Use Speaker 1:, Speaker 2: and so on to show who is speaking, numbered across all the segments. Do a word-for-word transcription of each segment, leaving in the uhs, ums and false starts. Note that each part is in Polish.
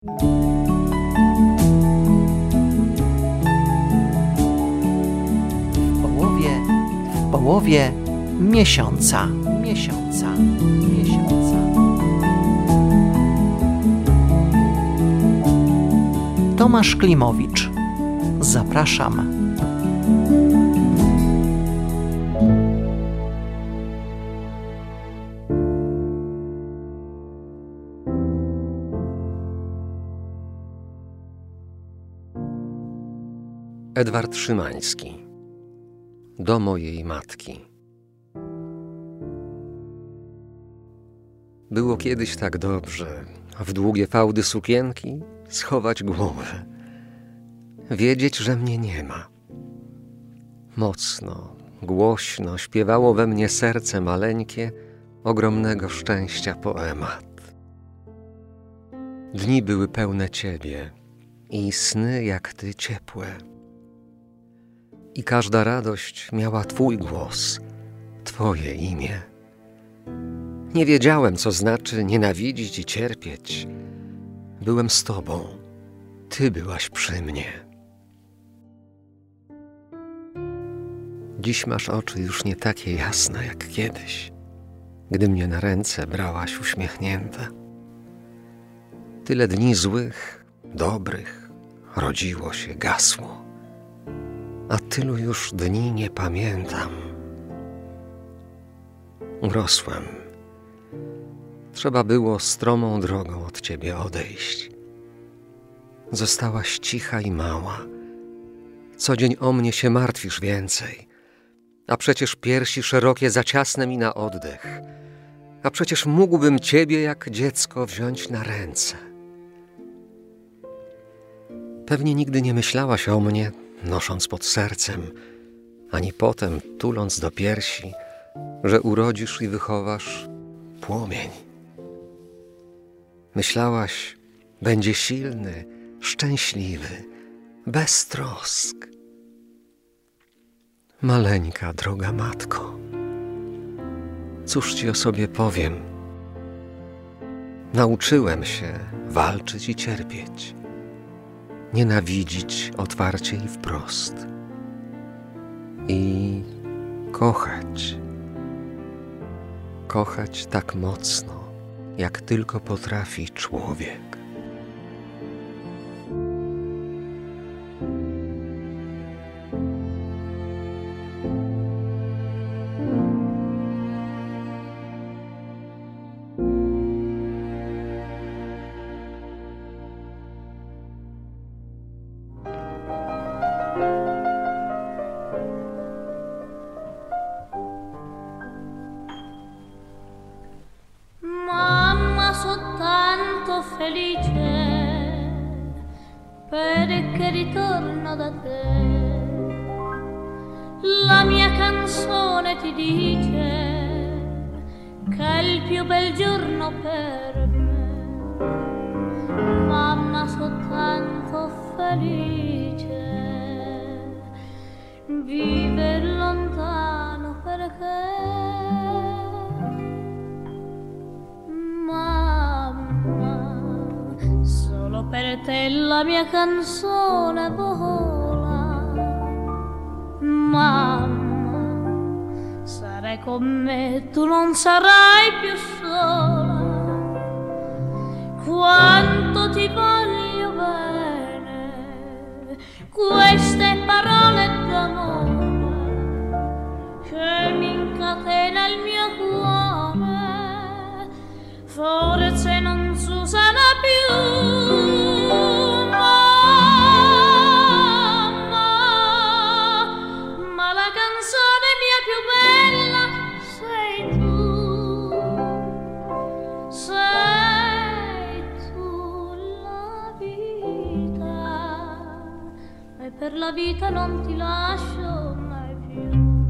Speaker 1: W połowie, w połowie miesiąca, miesiąca, miesiąca. Tomasz Klimowicz. Zapraszam.
Speaker 2: Edward Szymański. Do mojej matki. Było kiedyś tak dobrze, w długie fałdy sukienki schować głowę. Wiedzieć, że mnie nie ma. Mocno, głośno śpiewało we mnie serce maleńkie ogromnego szczęścia poemat. Dni były pełne ciebie i sny jak ty ciepłe. I każda radość miała twój głos, twoje imię. Nie wiedziałem, co znaczy nienawidzić i cierpieć. Byłem z tobą, ty byłaś przy mnie. Dziś masz oczy już nie takie jasne jak kiedyś, gdy mnie na ręce brałaś uśmiechnięta. Tyle dni złych, dobrych rodziło się, gasło, a tylu już dni nie pamiętam. Urosłem. Trzeba było stromą drogą od ciebie odejść. Zostałaś cicha i mała. Co dzień o mnie się martwisz więcej. A przecież piersi szerokie za ciasne mi na oddech. A przecież mógłbym ciebie jak dziecko wziąć na ręce. Pewnie nigdy nie myślałaś o mnie, nosząc pod sercem, ani potem tuląc do piersi, że urodzisz i wychowasz płomień. Myślałaś, będzie silny, szczęśliwy, bez trosk. Maleńka, droga matko, cóż ci o sobie powiem? Nauczyłem się walczyć i cierpieć, nienawidzić otwarcie i wprost i kochać. Kochać tak mocno, jak tylko potrafi człowiek.
Speaker 3: Felice perché ritorno da te. La mia canzone ti dice che è il più bel giorno per me. Mamma, sono tanto felice. Viver lontano perché per te la mia canzone vola. Mamma, sarai con me, tu non sarai più sola. Quanto ti voglio bene, queste parole d'amore che mi incatena il mio cuore, forse non si usano più. Per la vita non ti lascio mai più.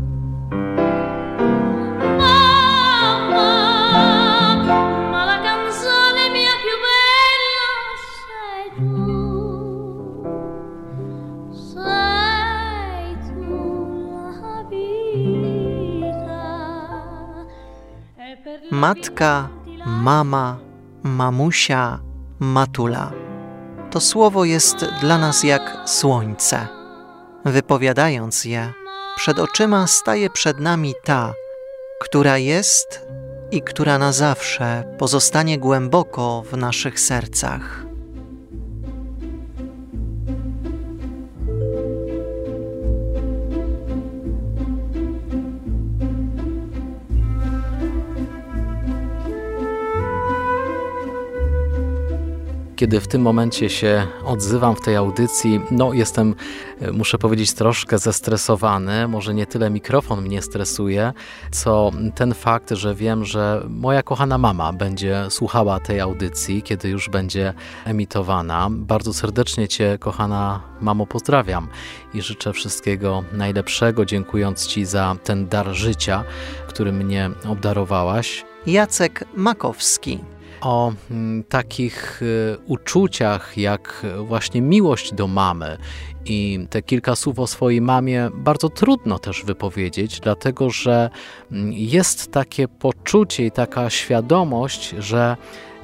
Speaker 3: Mamma, ma la canzone mia più bella sei tu. Sei tu la vita.
Speaker 1: Matka, mama, mamusia, matula. To słowo jest dla nas jak słońce. Wypowiadając je, przed oczyma staje przed nami ta, która jest i która na zawsze pozostanie głęboko w naszych sercach.
Speaker 4: Kiedy w tym momencie się odzywam w tej audycji, no jestem, muszę powiedzieć, troszkę zestresowany. Może nie tyle mikrofon mnie stresuje, co ten fakt, że wiem, że moja kochana mama będzie słuchała tej audycji, kiedy już będzie emitowana. Bardzo serdecznie Cię, kochana mamo, pozdrawiam i życzę wszystkiego najlepszego, dziękując Ci za ten dar życia, który mnie obdarowałaś.
Speaker 1: Jacek Makowski.
Speaker 4: O m, takich y, uczuciach jak właśnie miłość do mamy i te kilka słów o swojej mamie bardzo trudno też wypowiedzieć, dlatego że m, jest takie poczucie i taka świadomość, że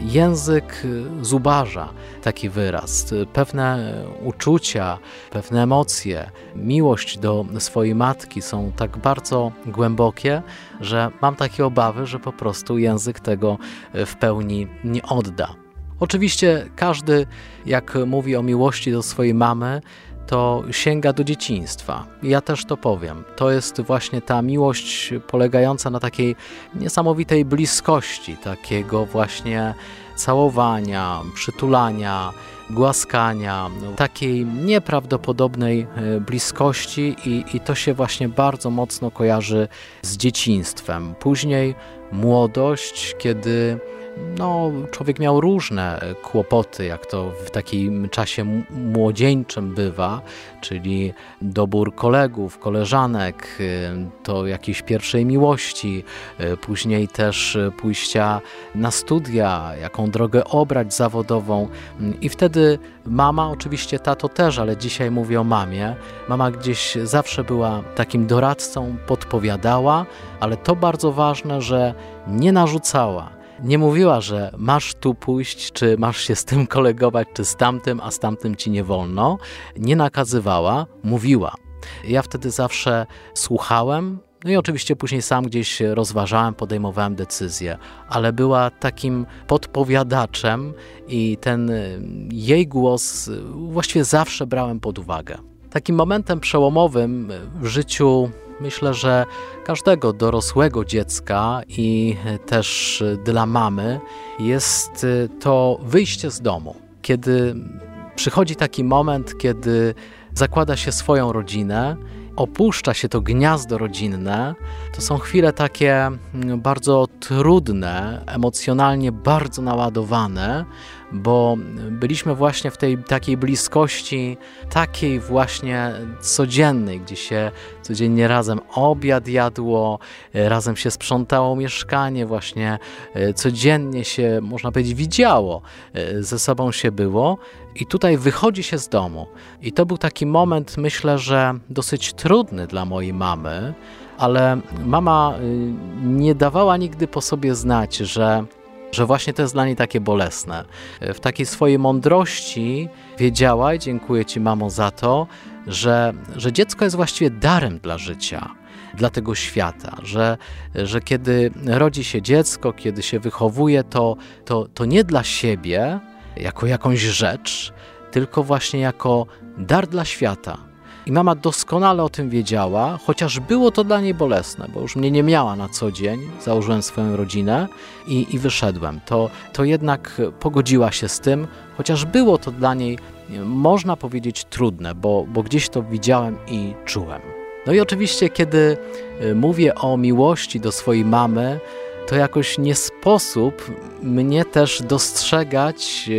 Speaker 4: język zubaża taki wyraz. Pewne uczucia, pewne emocje, miłość do swojej matki są tak bardzo głębokie, że mam takie obawy, że po prostu język tego w pełni nie odda. Oczywiście każdy, jak mówi o miłości do swojej mamy, to sięga do dzieciństwa. Ja też to powiem. To jest właśnie ta miłość polegająca na takiej niesamowitej bliskości, takiego właśnie całowania, przytulania, głaskania, takiej nieprawdopodobnej bliskości i, i to się właśnie bardzo mocno kojarzy z dzieciństwem. Później młodość, kiedy no, człowiek miał różne kłopoty, jak to w takim czasie młodzieńczym bywa, czyli dobór kolegów, koleżanek, to jakiejś pierwszej miłości, później też pójścia na studia, jaką drogę obrać zawodową i wtedy mama, oczywiście tato też, ale dzisiaj mówię o mamie, mama gdzieś zawsze była takim doradcą, podpowiadała, ale to bardzo ważne, że nie narzucała. Nie mówiła, że masz tu pójść, czy masz się z tym kolegować, czy z tamtym, a z tamtym ci nie wolno. Nie nakazywała, mówiła. Ja wtedy zawsze słuchałem, no i oczywiście później sam gdzieś rozważałem, podejmowałem decyzje, ale była takim podpowiadaczem i ten jej głos właściwie zawsze brałem pod uwagę. Takim momentem przełomowym w życiu, myślę, że każdego dorosłego dziecka i też dla mamy jest to wyjście z domu. Kiedy przychodzi taki moment, kiedy zakłada się swoją rodzinę, opuszcza się to gniazdo rodzinne, to są chwile takie bardzo trudne, emocjonalnie bardzo naładowane, bo byliśmy właśnie w tej takiej bliskości, takiej właśnie codziennej, gdzie się codziennie razem obiad jadło, razem się sprzątało mieszkanie, właśnie codziennie się, można powiedzieć, widziało, ze sobą się było i tutaj wychodzi się z domu. I to był taki moment, myślę, że dosyć trudny dla mojej mamy, ale mama nie dawała nigdy po sobie znać, że że właśnie to jest dla niej takie bolesne. W takiej swojej mądrości wiedziała, i dziękuję Ci, mamo, za to, że, że dziecko jest właściwie darem dla życia, dla tego świata, że, że kiedy rodzi się dziecko, kiedy się wychowuje, to, to, to nie dla siebie, jako jakąś rzecz, tylko właśnie jako dar dla świata. I mama doskonale o tym wiedziała, chociaż było to dla niej bolesne, bo już mnie nie miała na co dzień, założyłem swoją rodzinę i, i wyszedłem. To, to jednak pogodziła się z tym, chociaż było to dla niej, można powiedzieć, trudne, bo, bo gdzieś to widziałem i czułem. No i oczywiście, kiedy mówię o miłości do swojej mamy, to jakoś nie sposób mnie też dostrzegać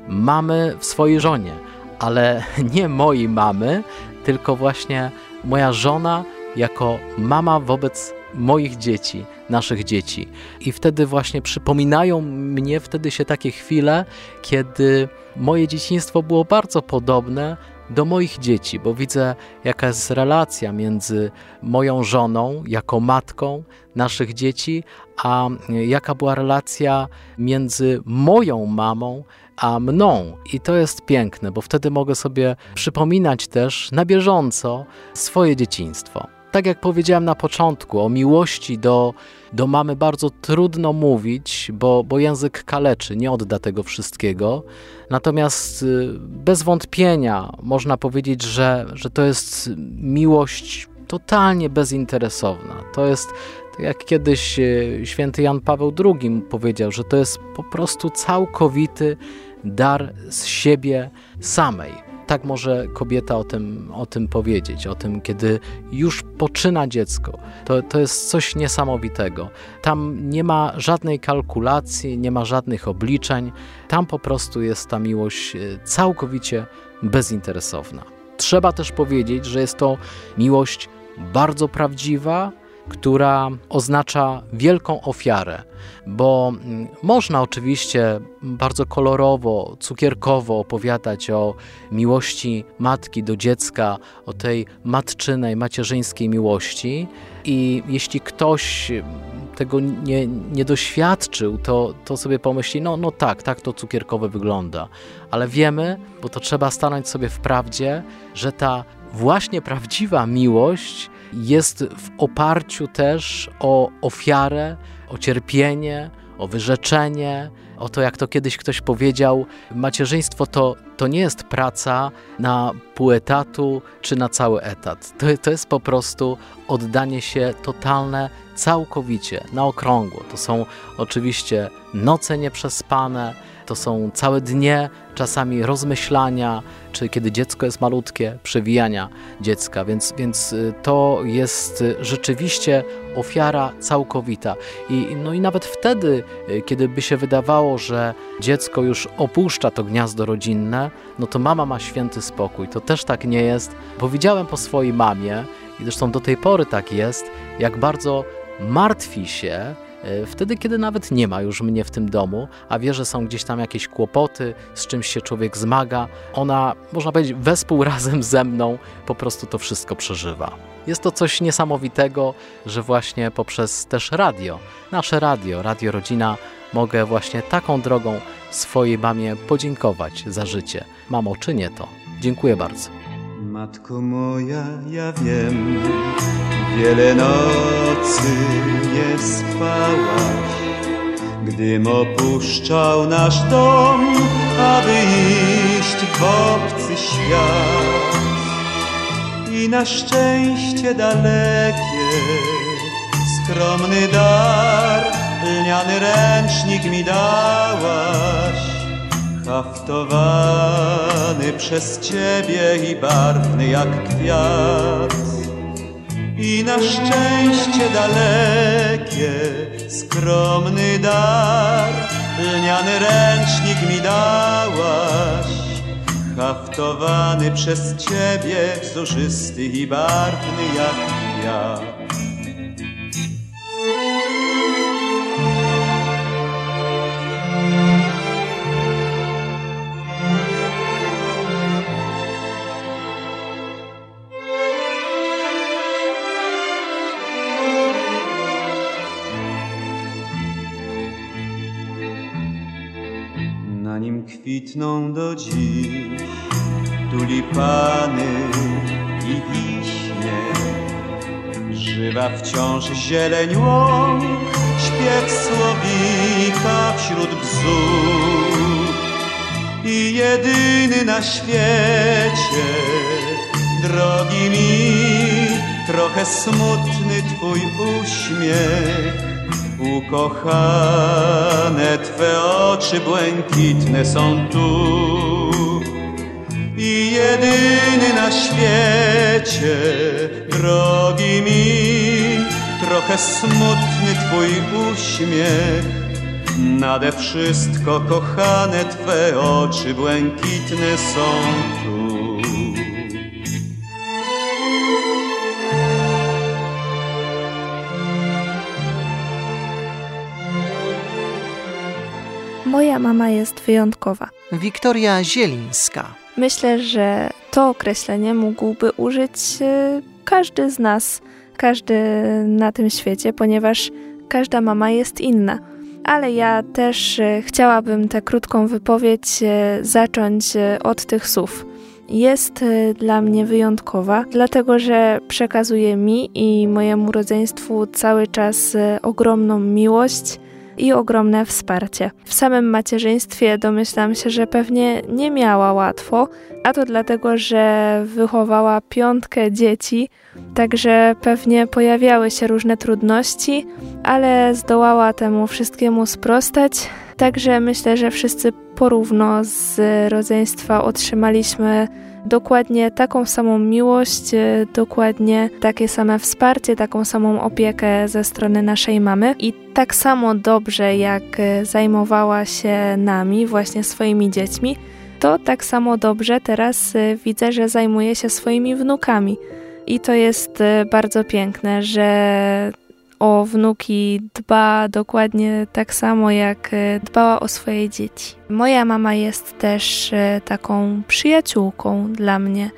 Speaker 4: mamy w swojej żonie, ale nie mojej mamy, tylko właśnie moja żona jako mama wobec moich dzieci, naszych dzieci. I wtedy właśnie przypominają mnie wtedy się takie chwile, kiedy moje dzieciństwo było bardzo podobne do moich dzieci, bo widzę, jaka jest relacja między moją żoną jako matką naszych dzieci, a jaka była relacja między moją mamą a mną. I to jest piękne, bo wtedy mogę sobie przypominać też na bieżąco swoje dzieciństwo. Tak jak powiedziałem na początku, o miłości do, do mamy bardzo trudno mówić, bo, bo język kaleczy, nie odda tego wszystkiego. Natomiast bez wątpienia można powiedzieć, że, że to jest miłość totalnie bezinteresowna. To jest, tak jak kiedyś święty Jan Paweł drugi powiedział, że to jest po prostu całkowity dar z siebie samej. Tak może kobieta o tym, o tym powiedzieć, o tym, kiedy już poczyna dziecko. To, to jest coś niesamowitego. Tam nie ma żadnej kalkulacji, nie ma żadnych obliczeń. Tam po prostu jest ta miłość całkowicie bezinteresowna. Trzeba też powiedzieć, że jest to miłość bardzo prawdziwa, która oznacza wielką ofiarę, bo można oczywiście bardzo kolorowo, cukierkowo opowiadać o miłości matki do dziecka, o tej matczynej, macierzyńskiej miłości i jeśli ktoś tego nie, nie doświadczył, to, to sobie pomyśli, no, no tak, tak to cukierkowe wygląda, ale wiemy, bo to trzeba stanąć sobie w prawdzie, że ta właśnie prawdziwa miłość jest w oparciu też o ofiarę, o cierpienie, o wyrzeczenie, o to, jak to kiedyś ktoś powiedział, macierzyństwo to, to nie jest praca na pół etatu czy na cały etat. To, to jest po prostu oddanie się totalne, całkowicie, na okrągło. To są oczywiście noce nieprzespane, to są całe dnie, czasami rozmyślania, czy kiedy dziecko jest malutkie, przewijania dziecka, więc, więc to jest rzeczywiście ofiara całkowita. I, no i nawet wtedy, kiedy by się wydawało, że dziecko już opuszcza to gniazdo rodzinne, no to mama ma święty spokój. To też tak nie jest, bo widziałem po swojej mamie, i zresztą do tej pory tak jest, jak bardzo martwi się wtedy, kiedy nawet nie ma już mnie w tym domu, a wie, że są gdzieś tam jakieś kłopoty, z czymś się człowiek zmaga, ona, można powiedzieć, wespół razem ze mną po prostu to wszystko przeżywa. Jest to coś niesamowitego, że właśnie poprzez też radio, nasze radio, Radio Rodzina, mogę właśnie taką drogą swojej mamie podziękować za życie. Mamo, czynię to. Dziękuję bardzo.
Speaker 5: Matko moja, ja wiem, wiele nocy nie spałaś, gdym opuszczał nasz dom, aby iść w obcy świat. I na szczęście dalekie, skromny dar, lniany ręcznik mi dałaś, haftowany przez Ciebie i barwny jak kwiat. I na szczęście dalekie, skromny dar, lniany ręcznik mi dałaś, haftowany przez Ciebie, wzorzysty i barwny jak kwiat. Na nim kwitną do dziś tulipany i wiśnie, żywa wciąż zieleń łąk, śpiew słowika wśród bzów. I jedyny na świecie, drogi mi, trochę smutny Twój uśmiech. Ukochane Twe oczy błękitne są tu. I jedyny na świecie, drogi mi, trochę smutny Twój uśmiech. Nade wszystko kochane Twe oczy błękitne są tu.
Speaker 6: Moja mama jest wyjątkowa.
Speaker 1: Wiktoria Zielińska.
Speaker 6: Myślę, że to określenie mógłby użyć każdy z nas, każdy na tym świecie, ponieważ każda mama jest inna. Ale ja też chciałabym tę krótką wypowiedź zacząć od tych słów. Jest dla mnie wyjątkowa, dlatego że przekazuje mi i mojemu rodzeństwu cały czas ogromną miłość i ogromne wsparcie. W samym macierzyństwie domyślam się, że pewnie nie miała łatwo, a to dlatego, że wychowała piątkę dzieci, także pewnie pojawiały się różne trudności, ale zdołała temu wszystkiemu sprostać. Także myślę, że wszyscy porówno z rodzeństwa otrzymaliśmy dokładnie taką samą miłość, dokładnie takie same wsparcie, taką samą opiekę ze strony naszej mamy i tak samo dobrze jak zajmowała się nami, właśnie swoimi dziećmi, to tak samo dobrze teraz widzę, że zajmuje się swoimi wnukami. I to jest bardzo piękne, że o wnuki dba dokładnie tak samo, jak dbała o swoje dzieci. Moja mama jest też taką przyjaciółką dla mnie.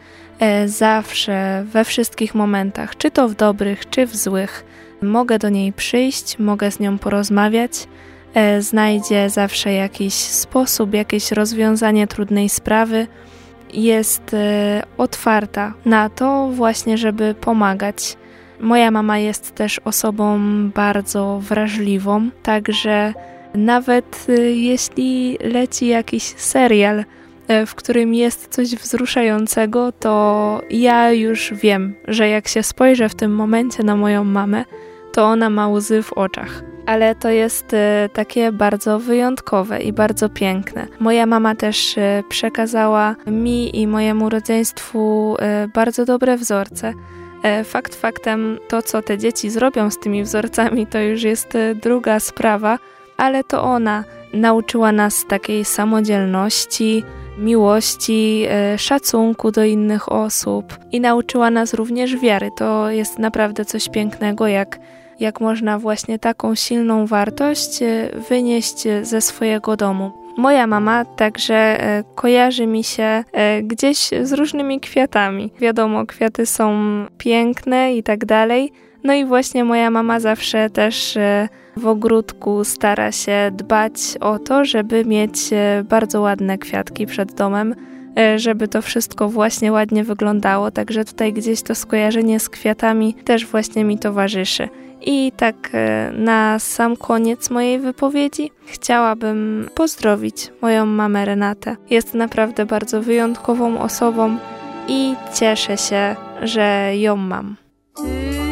Speaker 6: Zawsze, we wszystkich momentach, czy to w dobrych, czy w złych, mogę do niej przyjść, mogę z nią porozmawiać. Znajdzie zawsze jakiś sposób, jakieś rozwiązanie trudnej sprawy. Jest otwarta na to właśnie, żeby pomagać. Moja mama jest też osobą bardzo wrażliwą, także nawet jeśli leci jakiś serial, w którym jest coś wzruszającego, to ja już wiem, że jak się spojrzę w tym momencie na moją mamę, to ona ma łzy w oczach. Ale to jest takie bardzo wyjątkowe i bardzo piękne. Moja mama też przekazała mi i mojemu rodzeństwu bardzo dobre wzorce. Fakt faktem, to co te dzieci zrobią z tymi wzorcami, to już jest druga sprawa, ale to ona nauczyła nas takiej samodzielności, miłości, szacunku do innych osób i nauczyła nas również wiary. To jest naprawdę coś pięknego, jak, jak można właśnie taką silną wartość wynieść ze swojego domu. Moja mama także kojarzy mi się gdzieś z różnymi kwiatami. Wiadomo, kwiaty są piękne i tak dalej. No i właśnie moja mama zawsze też w ogródku stara się dbać o to, żeby mieć bardzo ładne kwiatki przed domem, żeby to wszystko właśnie ładnie wyglądało. Także tutaj gdzieś to skojarzenie z kwiatami też właśnie mi towarzyszy. I tak na sam koniec mojej wypowiedzi chciałabym pozdrowić moją mamę Renatę. Jest naprawdę bardzo wyjątkową osobą i cieszę się, że ją mam.
Speaker 7: Ty,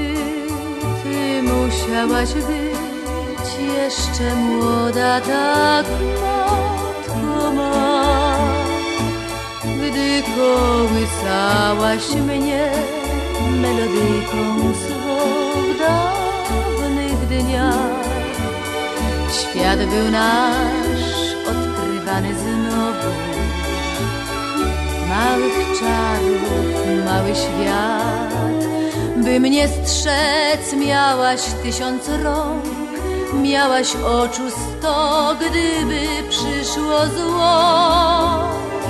Speaker 7: ty musiałaś być jeszcze młoda, tak matko ma, gdy kołysałaś mnie melodyjką słów dawnych dniach. Świat był nasz odkrywany znowu, małych czarów, mały świat. By mnie strzec miałaś tysiąc rąk, miałaś oczu sto, gdyby przyszło zło.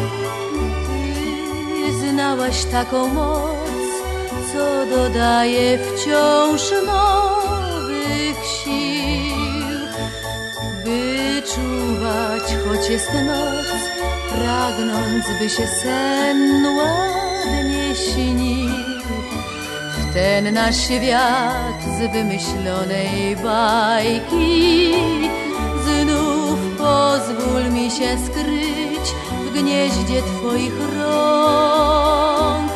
Speaker 7: Ty znałaś taką moc, co dodaje wciąż nowych sił, by czuwać, choć jest noc, pragnąc, by się sen ładnie śnił. W ten nasz świat z wymyślonej bajki znów pozwól mi się skryć w gnieździe twoich rąk.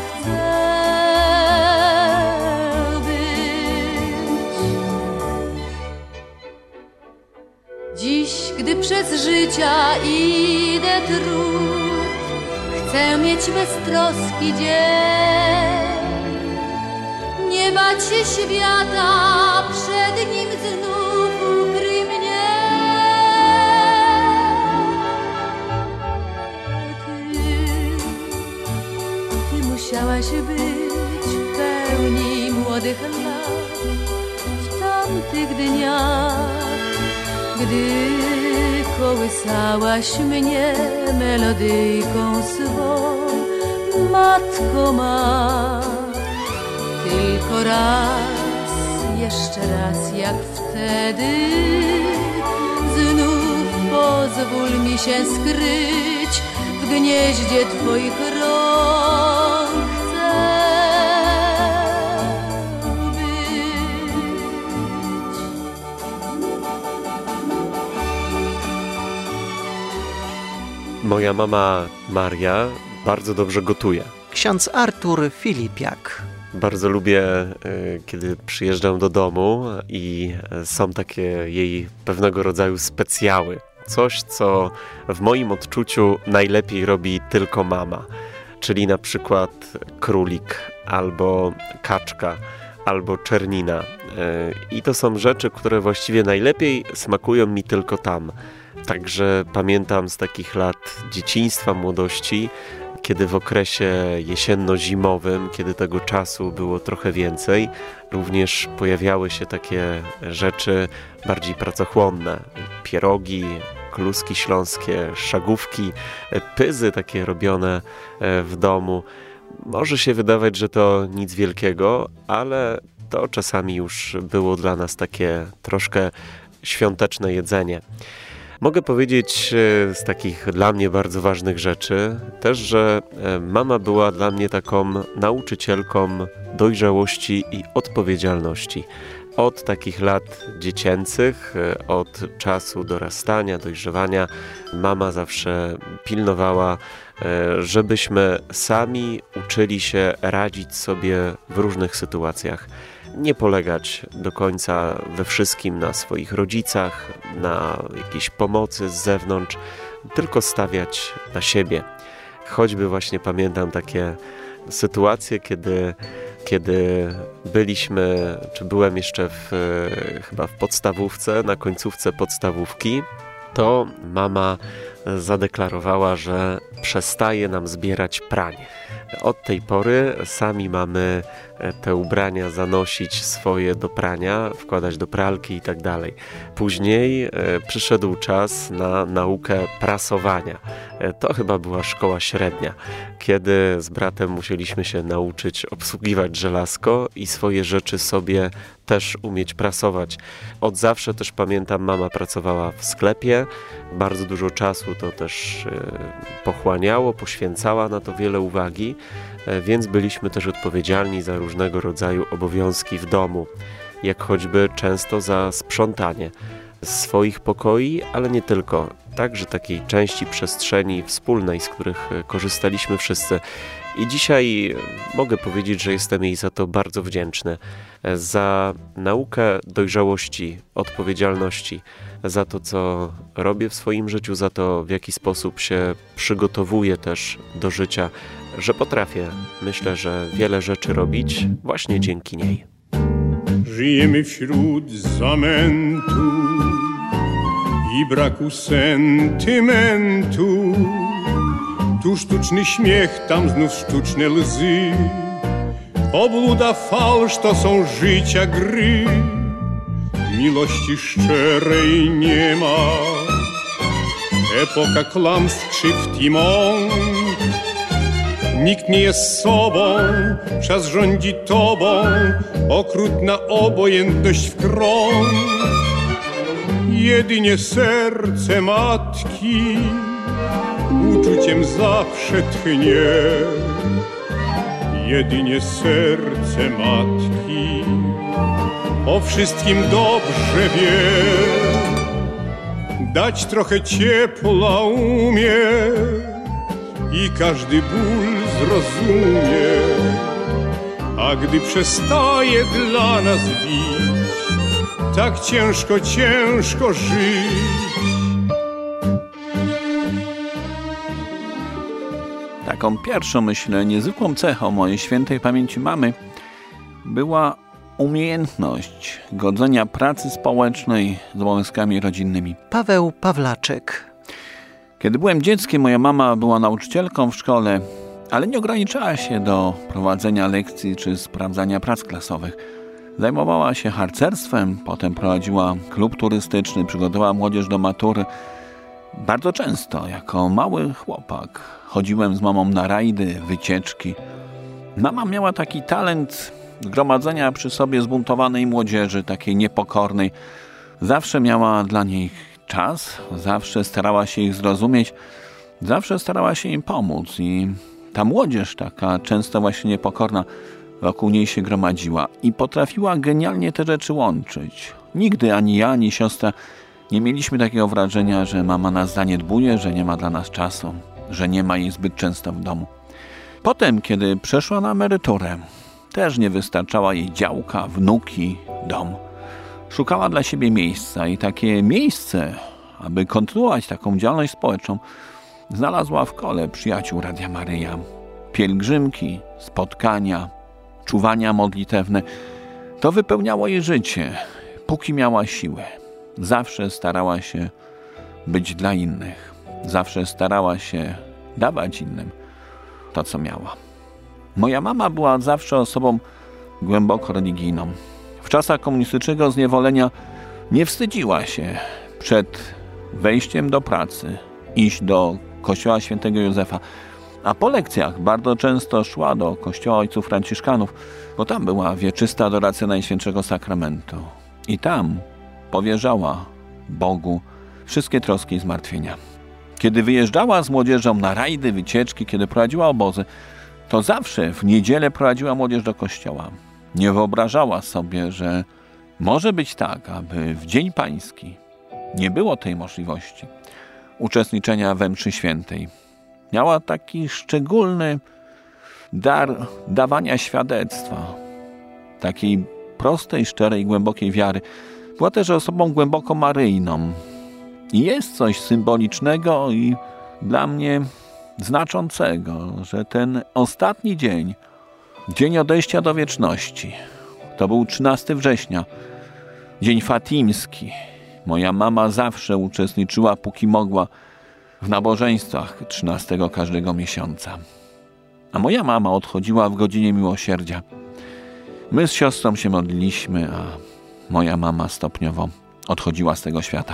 Speaker 7: Dziś, gdy przez życia idę trud, chcę mieć beztroski dzień, nie bać się świata, przed nim znów ukryj mnie. Ty, ty musiałaś być w pełni młodych lat w tamtych dniach, gdy kołysałaś mnie melodyjką swą, matko ma. Tylko raz, jeszcze raz jak wtedy znów pozwól mi się skryć w gnieździe twoich rąk. Chcę być.
Speaker 8: Moja mama Maria bardzo dobrze gotuje.
Speaker 1: Ksiądz Artur Filipiak.
Speaker 8: Bardzo lubię, kiedy przyjeżdżam do domu i są takie jej pewnego rodzaju specjały. Coś, co w moim odczuciu najlepiej robi tylko mama. Czyli na przykład królik, albo kaczka, albo czernina. I to są rzeczy, które właściwie najlepiej smakują mi tylko tam. Także pamiętam z takich lat dzieciństwa, młodości, kiedy w okresie jesienno-zimowym, kiedy tego czasu było trochę więcej, również pojawiały się takie rzeczy bardziej pracochłonne. Pierogi, kluski śląskie, szagówki, pyzy takie robione w domu. Może się wydawać, że to nic wielkiego, ale to czasami już było dla nas takie troszkę świąteczne jedzenie. Mogę powiedzieć z takich dla mnie bardzo ważnych rzeczy też, że mama była dla mnie taką nauczycielką dojrzałości i odpowiedzialności. Od takich lat dziecięcych, od czasu dorastania, dojrzewania, mama zawsze pilnowała, żebyśmy sami uczyli się radzić sobie w różnych sytuacjach. Nie polegać do końca we wszystkim na swoich rodzicach, na jakiejś pomocy z zewnątrz, tylko stawiać na siebie. Choćby właśnie pamiętam takie sytuacje, kiedy, kiedy byliśmy, czy byłem jeszcze w, chyba w podstawówce, na końcówce podstawówki, to mama zadeklarowała, że przestaje nam zbierać pranie. Od tej pory sami mamy te ubrania zanosić swoje do prania, wkładać do pralki i tak dalej. Później przyszedł czas na naukę prasowania. To chyba była szkoła średnia, kiedy z bratem musieliśmy się nauczyć obsługiwać żelazko i swoje rzeczy sobie też umieć prasować. Od zawsze też pamiętam, mama pracowała w sklepie, bardzo dużo czasu to też pochłaniało, poświęcała na to wiele uwagi, więc byliśmy też odpowiedzialni za różnego rodzaju obowiązki w domu, jak choćby często za sprzątanie swoich pokoi, ale nie tylko, także takiej części przestrzeni wspólnej, z których korzystaliśmy wszyscy. I dzisiaj mogę powiedzieć, że jestem jej za to bardzo wdzięczny. Za naukę dojrzałości, odpowiedzialności, za to, co robię w swoim życiu, za to, w jaki sposób się przygotowuję też do życia, że potrafię, myślę, że wiele rzeczy robić właśnie dzięki niej.
Speaker 9: Żyjemy wśród zamętu i braku sentymentu. Tu sztuczny śmiech, tam znów sztuczne łzy. Obluda, falsz to są życia gry. Miłości szczerej nie ma. Epoka kłamstw, krzywd i mąk. Nikt nie jest sobą, czas rządzi tobą. Okrutna obojętność w krąg. Jedynie serce matki uczuciem zawsze tchnie. Jedynie serce matki o wszystkim dobrze wie. Dać trochę ciepła umie i każdy ból zrozumie. A gdy przestaje dla nas bić, tak ciężko, ciężko żyć.
Speaker 10: Taką pierwszą, myślę, niezwykłą cechą mojej świętej pamięci mamy była umiejętność godzenia pracy społecznej z obowiązkami rodzinnymi.
Speaker 1: Paweł Pawlaczek.
Speaker 10: Kiedy byłem dzieckiem, moja mama była nauczycielką w szkole, ale nie ograniczała się do prowadzenia lekcji czy sprawdzania prac klasowych. Zajmowała się harcerstwem, potem prowadziła klub turystyczny, przygotowała młodzież do matury. Bardzo często, jako mały chłopak, chodziłem z mamą na rajdy, wycieczki. Mama miała taki talent zgromadzenia przy sobie zbuntowanej młodzieży, takiej niepokornej. Zawsze miała dla niej czas, zawsze starała się ich zrozumieć, zawsze starała się im pomóc i ta młodzież taka często właśnie niepokorna wokół niej się gromadziła i potrafiła genialnie te rzeczy łączyć. Nigdy ani ja, ani siostra nie mieliśmy takiego wrażenia, że mama nas zaniedbuje, że nie ma dla nas czasu, że nie ma jej zbyt często w domu. Potem, kiedy przeszła na emeryturę, też nie wystarczała jej działka, wnuki, dom. Szukała dla siebie miejsca i takie miejsce, aby kontynuować taką działalność społeczną, znalazła w kole przyjaciół Radia Maryja. Pielgrzymki, spotkania, czuwania modlitewne. To wypełniało jej życie, póki miała siłę. Zawsze starała się być dla innych. Zawsze starała się dawać innym to, co miała. Moja mama była zawsze osobą głęboko religijną. W czasach komunistycznego zniewolenia nie wstydziła się przed wejściem do pracy iść do kościoła świętego Józefa, a po lekcjach bardzo często szła do kościoła ojców franciszkanów, bo tam była wieczysta adoracja Najświętszego Sakramentu. I tam powierzała Bogu wszystkie troski i zmartwienia. Kiedy wyjeżdżała z młodzieżą na rajdy, wycieczki, kiedy prowadziła obozy, to zawsze w niedzielę prowadziła młodzież do kościoła. Nie wyobrażała sobie, że może być tak, aby w Dzień Pański nie było tej możliwości uczestniczenia we mszy świętej. Miała taki szczególny dar dawania świadectwa, takiej prostej, szczerej, głębokiej wiary. Była też osobą głęboko maryjną. I jest coś symbolicznego i dla mnie znaczącego, że ten ostatni dzień, dzień odejścia do wieczności, to był trzynastego września, dzień fatimski. Moja mama zawsze uczestniczyła, póki mogła, w nabożeństwach trzynastego każdego miesiąca. A moja mama odchodziła w godzinie miłosierdzia. My z siostrą się modliliśmy, a moja mama stopniowo odchodziła z tego świata.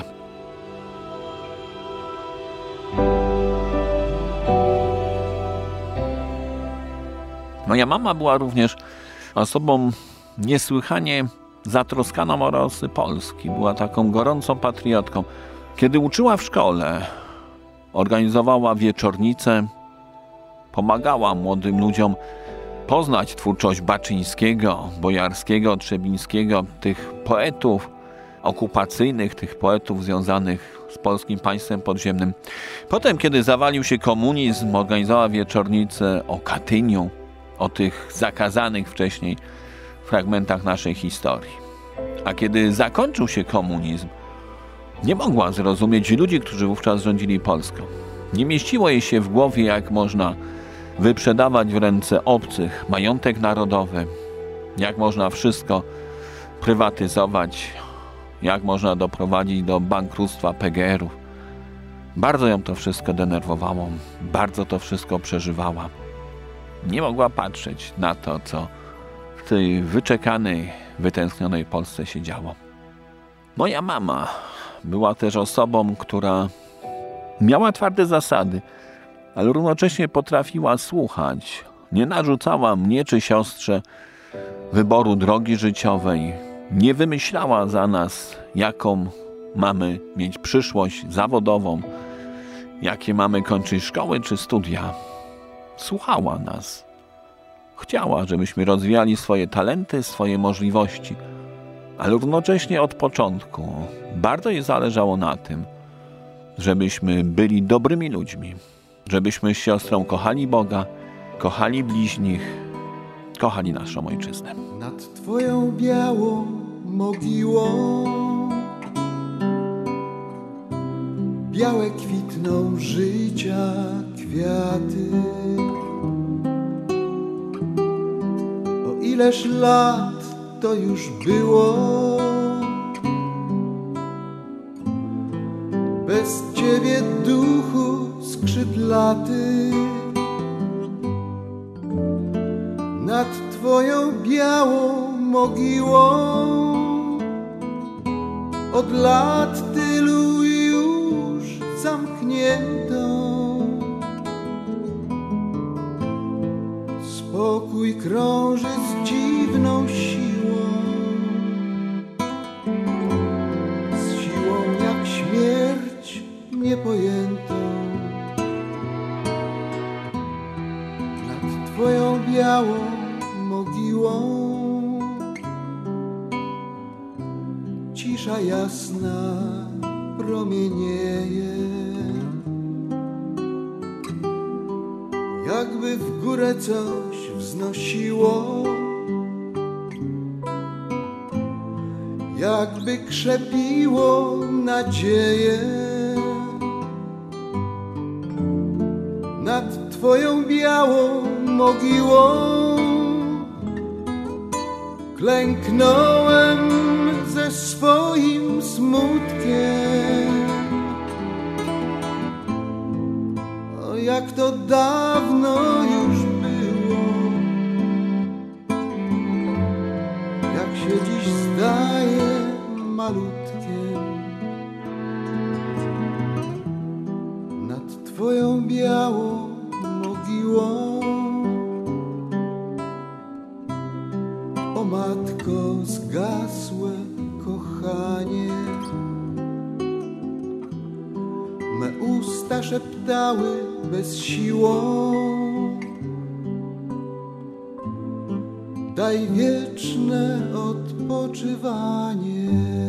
Speaker 10: Moja mama była również osobą niesłychanie zatroskaną o losy Polski. Była taką gorącą patriotką. Kiedy uczyła w szkole, organizowała wieczornice, pomagała młodym ludziom poznać twórczość Baczyńskiego, Bojarskiego, Trzebińskiego, tych poetów okupacyjnych, tych poetów związanych z polskim państwem podziemnym. Potem, kiedy zawalił się komunizm, organizowała wieczornicę o Katyniu, o tych zakazanych wcześniej fragmentach naszej historii. A kiedy zakończył się komunizm, nie mogła zrozumieć ludzi, którzy wówczas rządzili Polską. Nie mieściło jej się w głowie, jak można wyprzedawać w ręce obcych majątek narodowy, jak można wszystko prywatyzować, jak można doprowadzić do bankructwa P G erów. Bardzo ją to wszystko denerwowało, bardzo to wszystko przeżywała. Nie mogła patrzeć na to, co w tej wyczekanej, wytęsknionej Polsce się działo. Moja mama była też osobą, która miała twarde zasady, ale równocześnie potrafiła słuchać. Nie narzucała mnie czy siostrze wyboru drogi życiowej. Nie wymyślała za nas, jaką mamy mieć przyszłość zawodową, jakie mamy kończyć szkoły czy studia. Słuchała nas. Chciała, żebyśmy rozwijali swoje talenty, swoje możliwości, ale równocześnie od początku bardzo jej zależało na tym, żebyśmy byli dobrymi ludźmi, żebyśmy z siostrą kochali Boga, kochali bliźnich, kochali naszą ojczyznę.
Speaker 11: Nad twoją białą mogiłą białe kwitną życia kwiaty. O ileż lat to już było, bez ciebie duchu skrzydlaty. Nad twoją białą mogiłą od lat tylu już zamkniętą. Spokój krąży z dziwną siłą, z siłą jak śmierć Twoją białą mogiłą. Cisza jasna promienieje, jakby w górę coś wznosiło, jakby krzepiło nadzieję. Nad Twoją białą mogiłą klęknąłem ze swoim smutkiem. O, jak to dawno już było, jak się dziś zdaje malutkiem. Nad Twoją białą mogiłą. O matko, zgasłe kochanie, me usta szeptały bez siłą. Daj wieczne odpoczywanie.